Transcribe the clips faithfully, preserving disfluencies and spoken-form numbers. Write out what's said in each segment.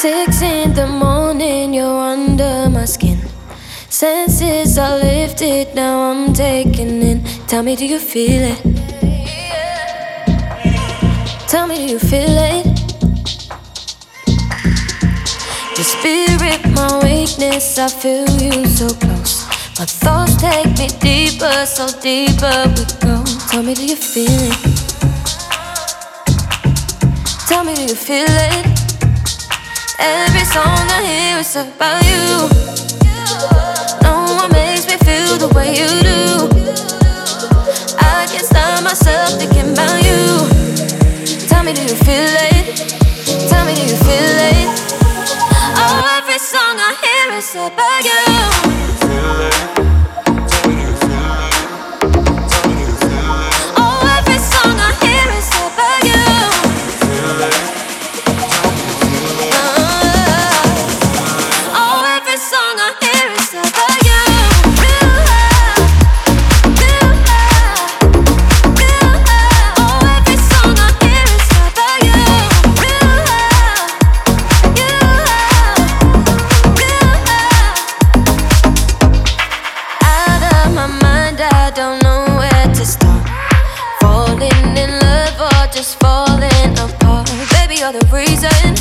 Six in the morning, you're under my skin. Senses are lifted, now I'm taking in. Tell me, do you feel it? Tell me, do you feel it? Your spirit, my weakness, I feel you so close. My thoughts take me deeper, so deeper we go. Tell me, do you feel it? Tell me, do you feel it? Every song I hear is about you. No one makes me feel the way you do. I can't stop myself thinking about you. Tell me, do you feel it? Tell me, do you feel it? Oh, every song I hear is about you. Feel it? Tell me, do you feel it? Tell me, do you feel it? Oh, every song I hear is about you. Feel it? I don't know where to start. Falling in love or just falling apart. Baby, you're the reason.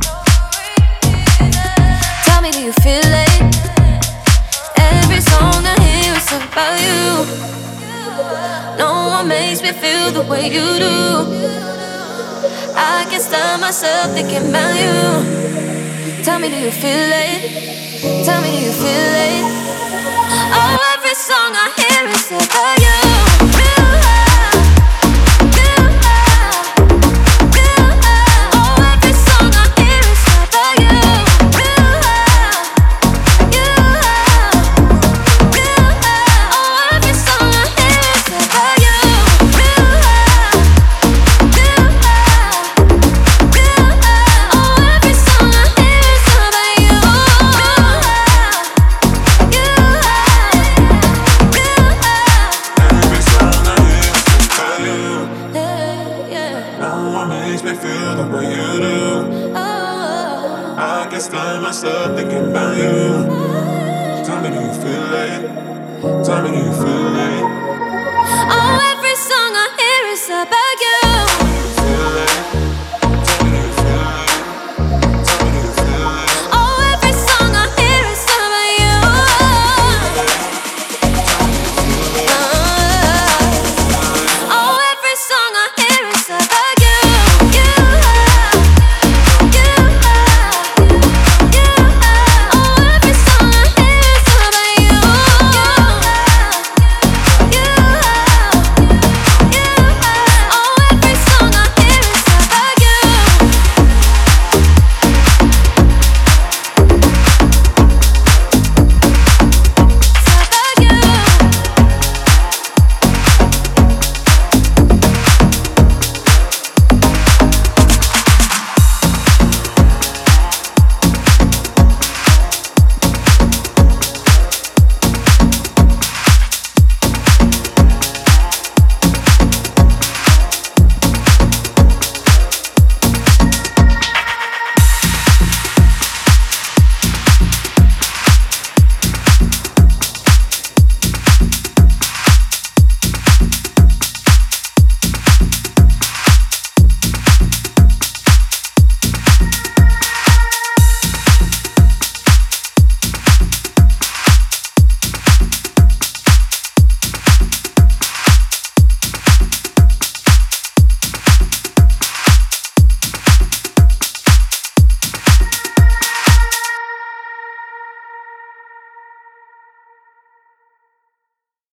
Tell me, do you feel it? Every song I hear is about you. No one makes me feel the way you do. I can't stop myself thinking about you. Tell me, do you feel it? Tell me, do you feel it? Oh, every song I hear is about you. Real love, real love, real love. Oh, every song I hear is about you. Real love, real love, real love. Oh, every song I hear is about you. Real love, real love, real love. Oh, every song I hear is about you. Real love, you love. Makes me feel the way you do. Oh, I can't stop myself thinking about you. Tell me, do you feel it? Tell me, do you feel it? oh, every song I hear is about you.